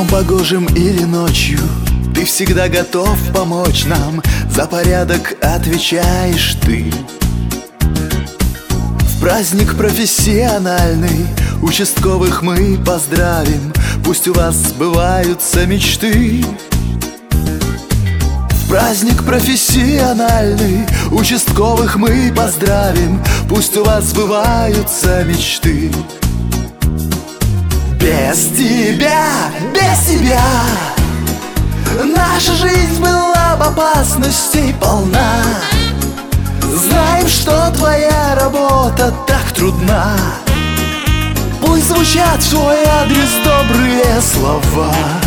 Днем погожим или ночью ты всегда готов помочь нам, за порядок отвечаешь ты. В праздник профессиональный участковых мы поздравим, пусть у вас сбываются мечты. В праздник профессиональный участковых мы поздравим, пусть у вас сбываются мечты. Без тебя наша жизнь была бы опасностей полна. Знаем, что твоя работа так трудна. Пусть звучат в твой адрес добрые слова.